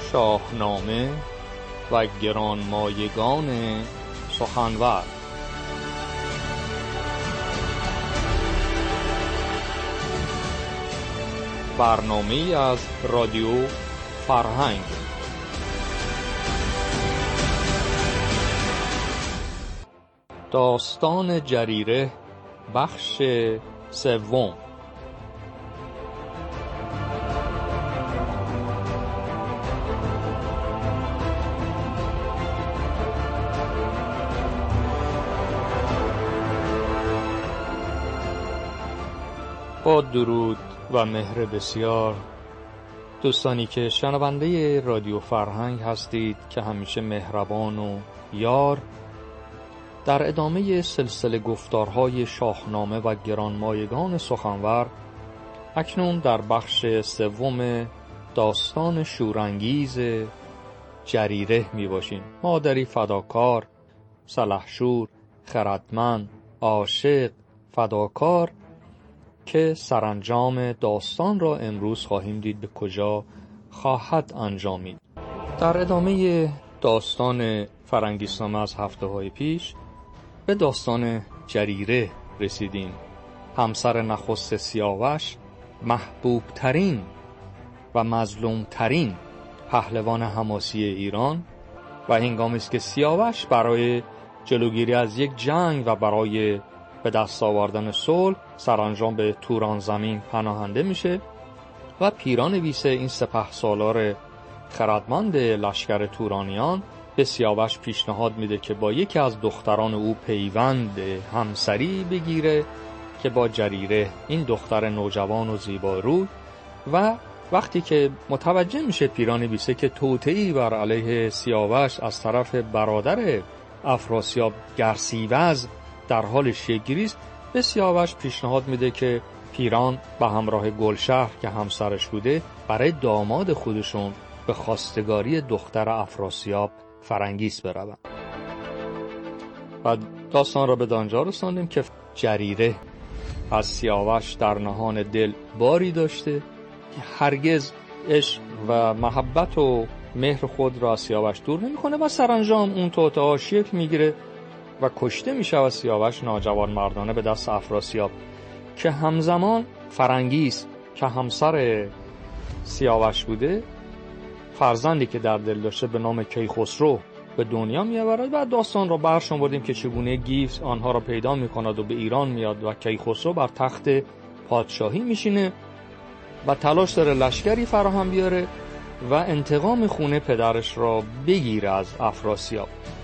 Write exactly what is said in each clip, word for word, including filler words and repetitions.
شاهنامه و گرانمایگان سخنور. برنامه‌ای از رادیو فرهنگ. داستان جریره، بخش سوم. با درود و مهر بسیار دوستانی که شنونده رادیو فرهنگ هستید که همیشه مهربان و یار، در ادامه سلسله گفتارهای شاهنامه و گرانمایگان سخنور اکنون در بخش سوم داستان شورانگیز جریره می باشیم. مادری فداکار، سلحشور، خردمند، عاشق، فداکار که سرانجام داستان را امروز خواهیم دید به کجا خواهد انجامید. در ادامه داستان فرنگیسنامه از هفته های پیش به داستان جریره رسیدیم. همسر نخست سیاوش، محبوب ترین و مظلوم ترین پهلوان حماسی ایران، و هنگامی است که سیاوش برای جلوگیری از یک جنگ و برای به دست آوردن صلح سرانجام به توران زمین پناهنده میشه و پیران ویسه، این سپهسالار خردمند لشکر تورانیان، به سیاوش پیشنهاد میده که با یکی از دختران او پیوند همسری بگیره که با جریره، این دختر نوجوان و زیباروی. و وقتی که متوجه میشه پیران ویسه که توطئه‌ای بر علیه سیاوش از طرف برادر افراسیاب گرسیوز در حال شکل‌گیری است، به سیاوش پیشنهاد میده که پیران به همراه گلشهر که همسرش بوده برای داماد خودشون به خواستگاری دختر افراسیاب فرنگیس بروند. و داستان را به دانجا رساندیم که جریره از سیاوش در نهان دل باری داشته که هرگز عشق و محبت و مهر خود را از سیاوش دور نمی‌کنه و سرانجام اون توطئه شکل میگیره و کشته میشه و سیاوش ناجوان مردانه به دست افراسیاب که همزمان فرنگیس که همسر سیاوش بوده، فرزندی که در دل داشته به نام کیخسرو به دنیا میآورد. و داستان را برشون بردیم که چگونه گیو آنها را پیدا میکند و به ایران میاد و کیخسرو بر تخت پادشاهی میشینه و تلاش داره لشکری فراهم بیاره و انتقام خون پدرش را بگیره از افراسیاب.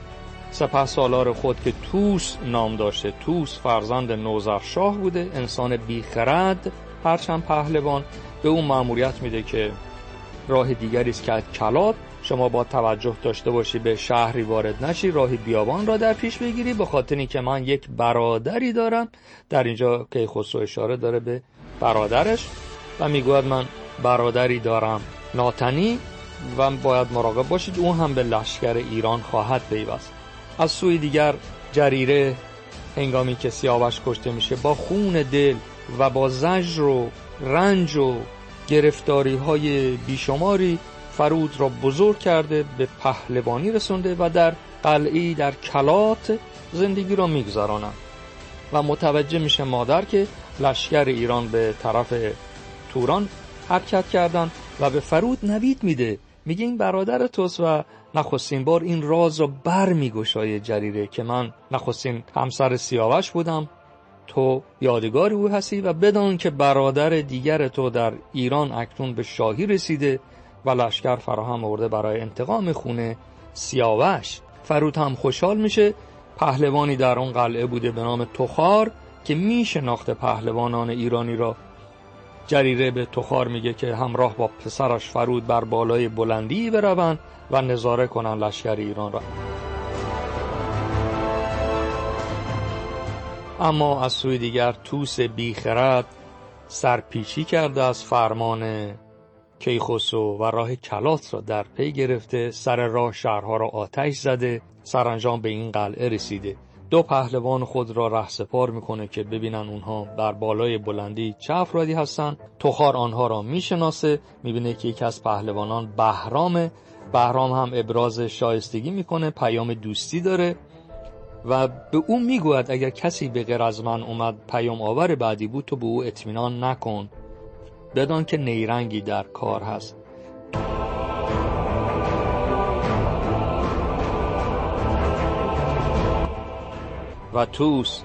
سپهسالار خود که توس نام داشته، توس فرزند نوذرشاه بوده، انسان بیخرد هرچند پهلوان، به اون مأموریت میده که راه دیگری است که از کلات شما با توجه داشته باشی به شهری وارد نشی، راه بیابان را در پیش بگیری، به خاطر اینکه من یک برادری دارم. در اینجا کیخسرو اشاره داره به برادرش و میگوید من برادری دارم ناتنی و باید مراقب باشید، اون هم به لشکر ایران خواهد پیوست. از سوی دیگر جریره هنگامی که سیاوش کشته میشه با خون دل و با زجر و رنج و گرفتاری های بیشماری فرود را بزرگ کرده، به پهلوانی رسونده و در قلعه‌ای در کلات زندگی را میگذرانند. و متوجه میشه مادر که لشکر ایران به طرف توران حرکت کردن و به فرود نوید میده، میگه این برادر توست و نخستین بار این راز رو بر میگشایه جریره که من نخستین همسر سیاوش بودم، تو یادگار او هستی و بدان که برادر دیگر تو در ایران اکنون به شاهی رسیده و لشکر فراهم آورده برای انتقام خون سیاوش. فرود هم خوشحال میشه. پهلوانی در اون قلعه بوده به نام تخار که میشناخته پهلوانان ایرانی را. جریره به تخار میگه که همراه با پسرش فرود بر بالای بلندی بروند و نظاره کنن لشکر ایران را. اما از سوی دیگر توس بیخرد سرپیچی کرده از فرمان کیخسرو و راه کلات را در پی گرفته، سر راه شهرها را آتش زده، سرانجام به این قلعه رسیده. دو پهلوان خود را رهسپار میکنه که ببینن اونها بر بالای بلندی چه افرادی هستن. تخار آنها را میشناسه، میبینه که یکی از پهلوانان بهرامه بهرام هم ابراز شایستگی میکنه، پیام دوستی داره و به او میگوید اگر کسی به غیر از من اومد پیام آور بعدی بود تو به او اطمینان نکن، بدان که نیرنگی در کار هست. و طوس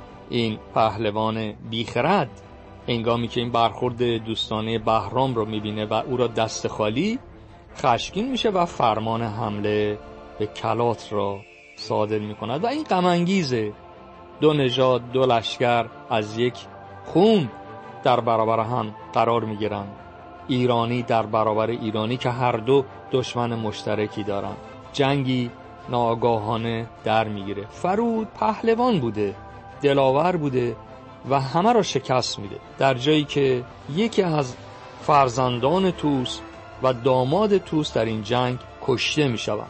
این پهلوان بیخرد هنگامی که این برخورد دوستانه بهرام رو میبینه و او را دست خالی، خشمگین میشه و فرمان حمله به کلات را صادر میکند و این غم انگیزه. دو نژاد، دو لشکر از یک خون در برابر هم قرار میگیرن، ایرانی در برابر ایرانی که هر دو دشمن مشترکی دارن. جنگی ناآگاهانه در میگیره. فرود پهلوان بوده، دلاور بوده و همه را شکست میده، در جایی که یکی از فرزندان طوس و داماد طوس در این جنگ کشته میشوند.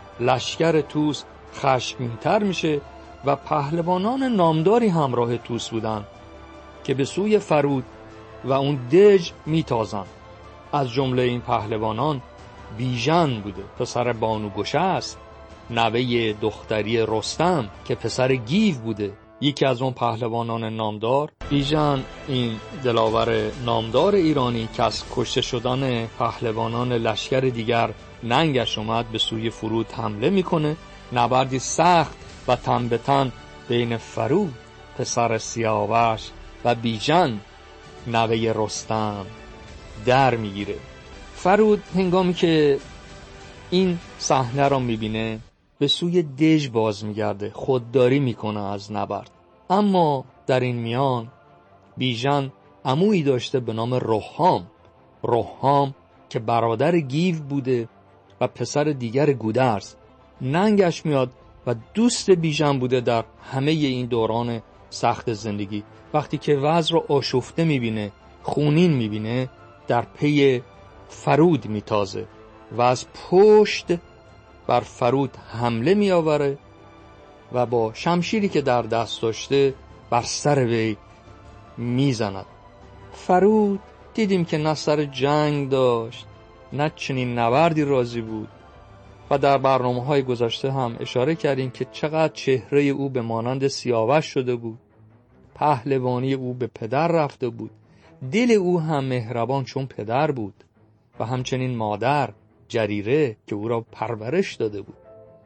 لشکر طوس خشمگین‌تر میشه و پهلوانان نامداری همراه طوس بودند که به سوی فرود و اون دژ میتازند. از جمله این پهلوانان بیژن بوده، پسر بانوگشه است، نوه دختری رستم که پسر گیو بوده، یکی از اون پهلوانان نامدار. بیژن این دلاور نامدار ایرانی که از کشته شدن پهلوانان لشکر دیگر ننگش اومد، به سوی فرود حمله میکنه. نبردی سخت و تن به تن بین فرود پسر سیاوش و بیژن نوه رستم در میگیره. فرود هنگامی که این صحنه را میبینه به سوی دژ باز میگرده، خودداری میکنه از نبرد. اما در این میان بیژن عمویی داشته به نام رهام. رهام که برادر گیو بوده و پسر دیگر گودرز. ننگش میاد و دوست بیژن بوده در همه این دوران سخت زندگی. وقتی که وضع رو آشفته میبینه، خونین میبینه، در پی فرود میتازه و از پشت بر فرود حمله میآوره و با شمشیری که در دست داشته بر سر وی میزند. فرود دیدیم که نه سر جنگ داشت، نه چنین نبردی راضی بود و در برنامه‌های گذشته هم اشاره کردیم که چقدر چهره او به مانند سیاوش شده بود، پهلوانی او به پدر رفته بود، دل او هم مهربان چون پدر بود و همچنین مادر جریره که او را پرورش داده بود.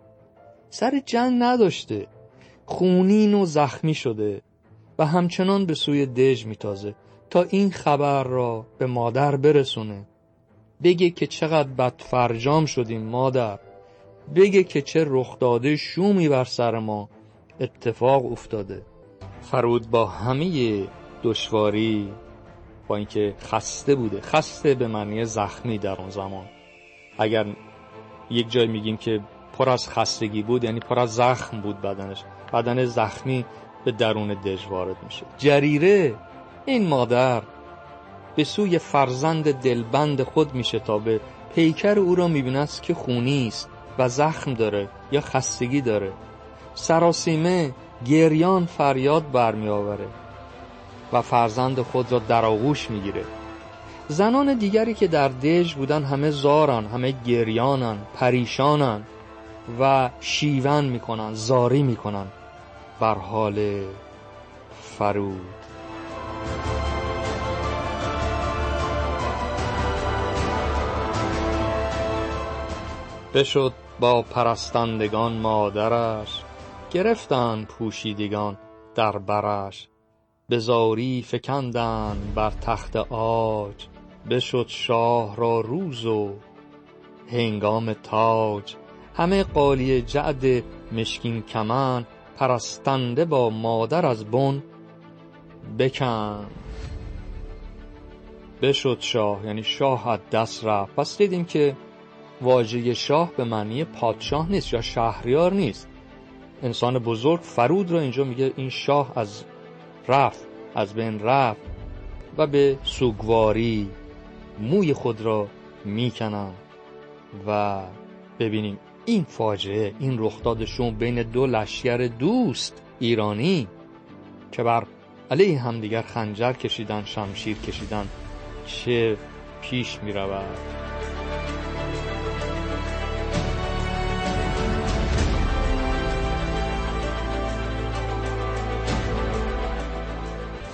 سر جنگ نداشته، خونین و زخمی شده و همچنان به سوی دژ میتازه تا این خبر را به مادر برسونه، بگه که چقدر بدفرجام شدیم مادر، بگه که چه رخ داده شومی بر سر ما اتفاق افتاده. فرود با همه دشواری، با اینکه خسته بوده، خسته به معنی زخمی در اون زمان، اگر یک جای میگیم که پر از خستگی بود یعنی پر از زخم بود بدنش، بدن زخمی به درون دژ وارد میشه. جریره این مادر به سوی فرزند دلبند خود میشه تا به پیکر او را میبیند که خونی است و زخم داره یا خستگی داره. سراسیمه گریان فریاد برمی آوره و فرزند خود را در آغوش میگیره. زنان دیگری که در دژ بودن همه زارن، همه گریانن، پریشانن و شیون میکنن، زاری میکنن بر حال فرود. بشد با پرستندگان مادرش، گرفتند پوشیدگان در برش. به زاری فکندند بر تخت عاج، بشد شاه را روز و هنگام تاج. همه قالیه جعد مشکین کمند، پرستنده با مادر از بن بکن. بشد شاه یعنی شاه از دست رفت. پس دیدیم که واژه شاه به معنی پادشاه نیست یا شهریار نیست. انسان بزرگ فرود را اینجا میگه این شاه از رفت، از بین رفت و به سوگواری موی خود را میکنن. و ببینیم این فاجعه، این رخداد شوم بین دو لشکر دوست ایرانی که بر علیه همدیگر خنجر کشیدن، شمشیر کشیدن، چه پیش می رود.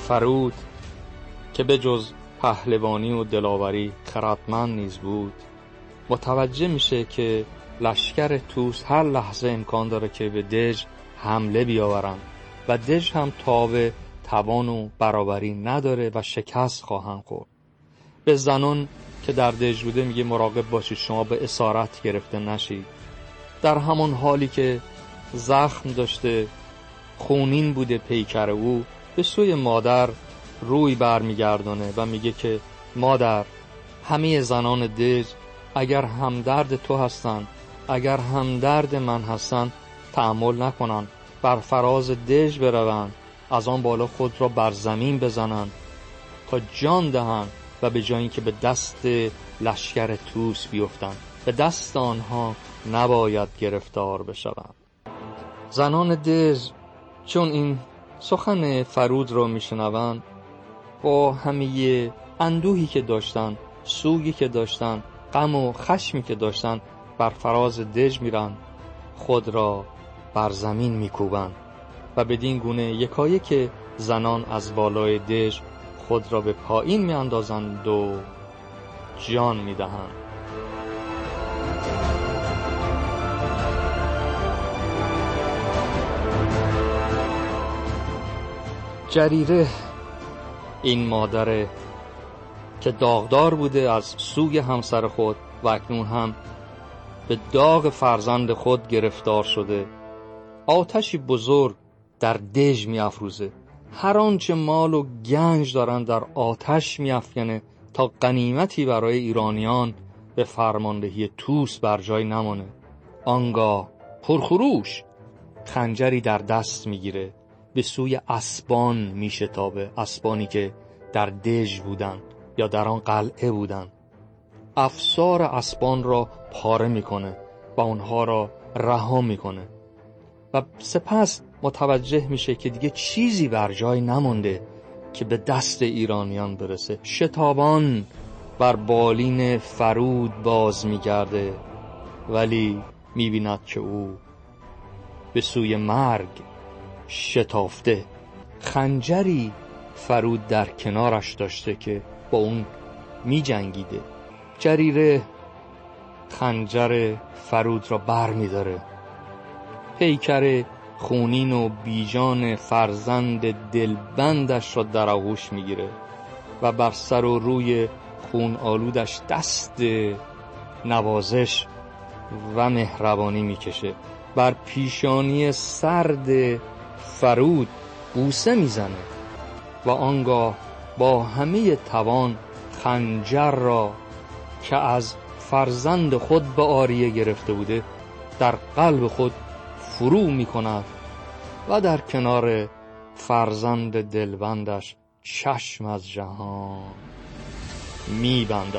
فرود که به جز پهلوانی و دلاوری خردمند نیز بود، متوجه میشه که لشکر طوس هر لحظه امکان داره که به دژ حمله بیاورن و دژ هم تاب توان و برابری نداره و شکست خواهند خورد. به زنان که در دژ بوده میگه مراقب باشید شما به اسارت گرفته نشید. در همون حالی که زخم داشته، خونین بوده پیکر او، به سوی مادر روی برمیگردانه و میگه که مادر، همه زنان دژ اگر همدرد تو هستن، اگر همدرد من هستن، تأمل نکنن، بر فراز دژ بروند، از آن بالا خود را بر زمین بزنند تا جان دهند و به جای اینکه به دست لشکر طوس بیفتند، به دست آنها نباید گرفتار بشوند. زنان دژ چون این سخن فرود را میشنوند، با همه اندوهی که داشتن، سوگی که داشتن، غم و خشمی که داشتن، بر فراز دژ میرن، خود را بر زمین میکوبن و بدین گونه یکایک که زنان از بالای دژ خود را به پایین میاندازند و جان میدهند. جریره، این مادر که داغدار بوده از سوگ همسر خود و اکنون هم به داغ فرزند خود گرفتار شده، آتشی بزرگ در دژ می افروزه. هر آنچه مال و گنج دارن در آتش می افکنه تا غنیمتی برای ایرانیان به فرماندهی طوس بر جای نمانه. آنگاه پرخروش خنجری در دست می گیره، به سوی اسبان می شتابه، اسبانی که در دژ بودن یا در آن قلعه بودن. افسار اسبان را پاره میکنه و اونها را رها میکنه و سپس متوجه میشه که دیگه چیزی بر جای نمونده که به دست ایرانیان برسه. شتابان بر بالین فرود باز میگرده، ولی میبیند که او به سوی مرگ شتافته. خنجری فرود در کنارش داشته که با اون می جنگیده. جریره خنجر فرود را بر می داره. پیکر خونین و بیجان فرزند دلبندش را در آغوش می گیره و بر سر و روی خون آلودش دست نوازش و مهربانی می کشه. بر پیشانی سرد فرود بوسه می زنه و آنگاه با همه توان خنجر را که از فرزند خود به آریه گرفته بوده در قلب خود فرو می کند و در کنار فرزند دلبندش چشم از جهان می بندد.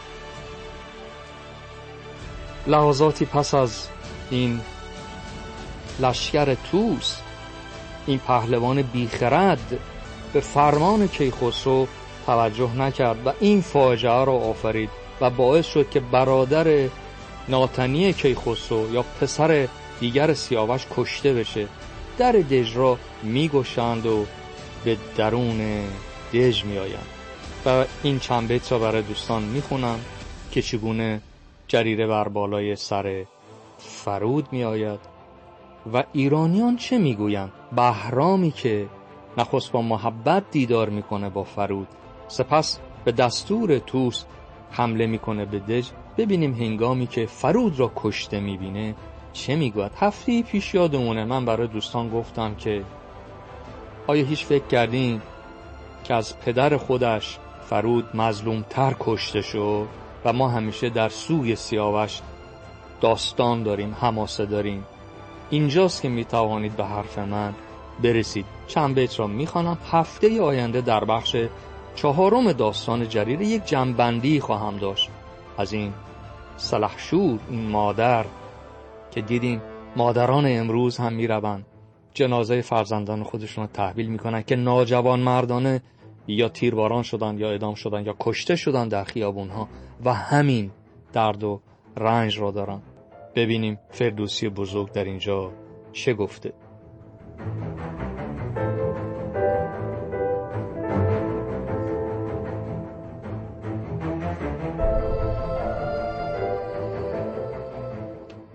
لحظاتی پس از این لشکر طوس، این پهلوان بیخرد به فرمان کیخسرو توجه نکرد و این فاجعه را آفرید و باعث شد که برادر ناتنی کیخسرو یا پسر دیگر سیاوش کشته بشه. در دژ را میگشند و به درون دژ میآیند و این چند بیت را برای دوستان میخونم که چگونه جریره بر بالای سر فرود میآید و ایرانیان چه میگویند. بهرامی که نخست با محبت دیدار میکنه با فرود، سپس به دستور طوس حمله میکنه به دژ. ببینیم هنگامی که فرود را کشته میبینه چه میگوید. هفته پیش یادمونه من برای دوستان گفتم که آیا هیچ فکر کردین که از پدر خودش فرود مظلومتر کشته شد و ما همیشه در سوی سیاوش داستان داریم، حماسه داریم. اینجاست که میتوانید به حرف من برسید. چند بیت را میخوانم. هفته آینده در بخش چهارم داستان جریره یک جنبندی خواهم داشت از این سلحشور، این مادر که دیدیم مادران امروز هم میروند جنازه فرزندان خودشون رو تحویل میکنن که ناجوان مردانه یا تیرباران شدن یا اعدام شدن یا کشته شدن در خیابونها و همین درد و رنج را دارن. ببینیم فردوسی بزرگ در اینجا چه گفته.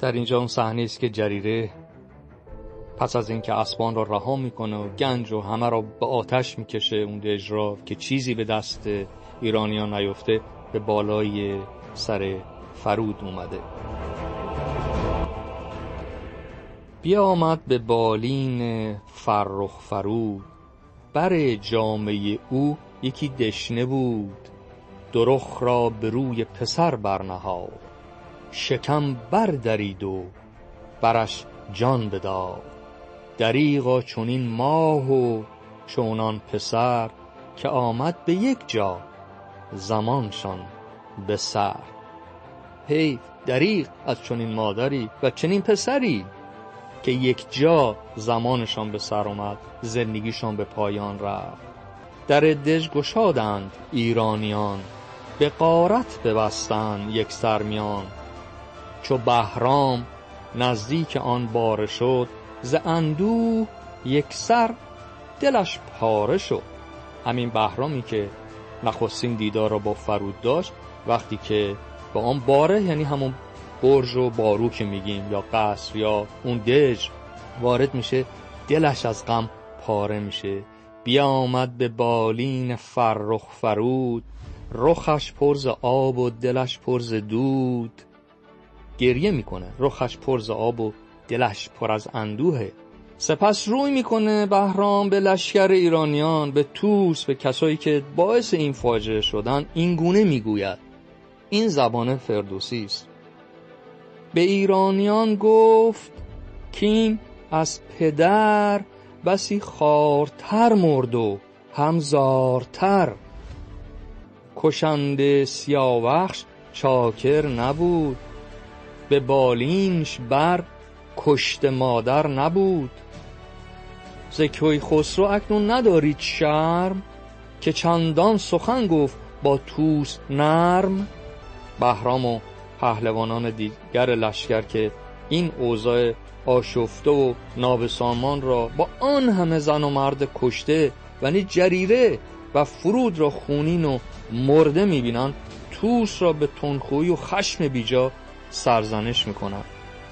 در اینجا اون صحنه است که جریره پس از اینکه اسبان را رها میکنه و گنج و همه را به آتش میکشه اون دژ را که چیزی به دست ایرانیان نیفته، به بالای سر فرود اومده. بیا آمد به بالین فرخ فرود، بر جامه او یکی دشنه بود. درخ را به روی پسر برنهاد، شکم بردرید و برش جان بداد. دریغا چونین ماه و چونان پسر، که آمد به یک جا زمانشان به سر. حیف، دریغ از چونین مادری و چنین پسری که یک جا زمانشان به سر آمد، زندگیشان به پایان رفت. در دژ گشادند ایرانیان، به غارت ببستند یک سرمیان. چو بهرام نزدیک آن باره شد، ز اندوه یک سر دلش پاره شد. همین بهرامی که نخستین دیدار را با فرود داشت، وقتی که با آن باره، یعنی همون برج و بارو که میگیم یا قصر یا اون دژ وارد میشه، دلش از غم پاره میشه. بیامد به بالین فرخ فرود، رخش پر ز آب و دلش پر ز دود. گریه میکنه، رخش پر ز آب و دلش پر از اندوهه. سپس روی میکنه بهرام به لشکر ایرانیان، به توس، به کسایی که باعث این فاجعه شدن، این گونه میگوید. این زبان فردوسی است. به ایرانیان گفت کین از پدر، بسی خوارتر مرد و همزارتر. کشنده سیاوخش چاکر نبود، به بالینش بر کشته مادر نبود. ز کیخسرو اکنون ندارید شرم، که چندان سخن گفت با توس نرم. بهرام و پهلوانان دیگر لشکر که این اوضاع آشفته و نابسامان را با آن همه زن و مرد کشته و نی جریره و فرود را خونین و مرده میبینن، توس را به تندخویی و خشم بیجا سرزنش میکنن.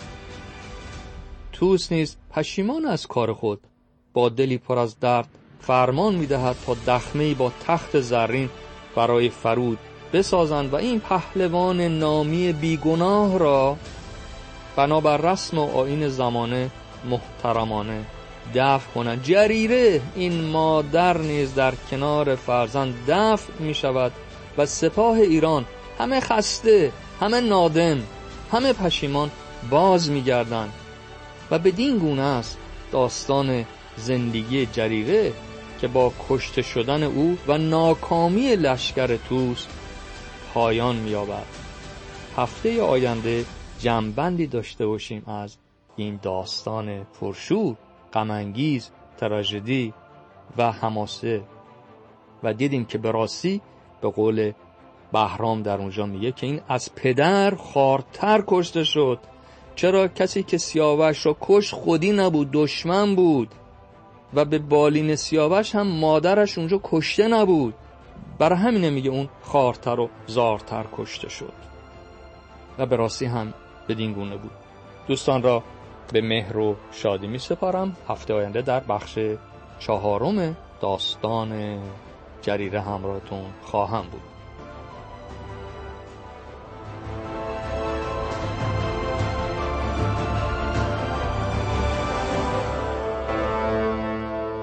توس نیز پشیمان از کار خود، با دلی پر از درد فرمان میدهد تا دخمه‌ای با تخت زرین برای فرود بسازند و این پهلوان نامی بیگناه را بنابر رسم و آیین زمانه محترمانه دفن کنند. جریره این مادر نیز در کنار فرزند دفن می شود و سپاه ایران همه خسته، همه نادم، همه پشیمان باز می گردند. و بدین گونه است داستان زندگی جریره که با کشته شدن او و ناکامی لشکر توس پایان می‌یابد. هفته آینده جمع‌بندی داشته باشیم از این داستان پرشور، غم‌انگیز، تراژدی و حماسه. و دیدیم که به راستی به قول بهرام در اونجا میگه که این از پدر خوارتر کشته شد. چرا؟ کسی که سیاوش را کش خودی نبود، دشمن بود. و به بالین سیاوش هم مادرش اونجا کشته نبود، برای همینه میگه اون خوارتر و زارتر کشته شد. و به راستی هم بدین گونه بود. دوستان را به مهر و شادی می سپارم. هفته آینده در بخش چهارم داستان جریره همراهتون خواهم بود.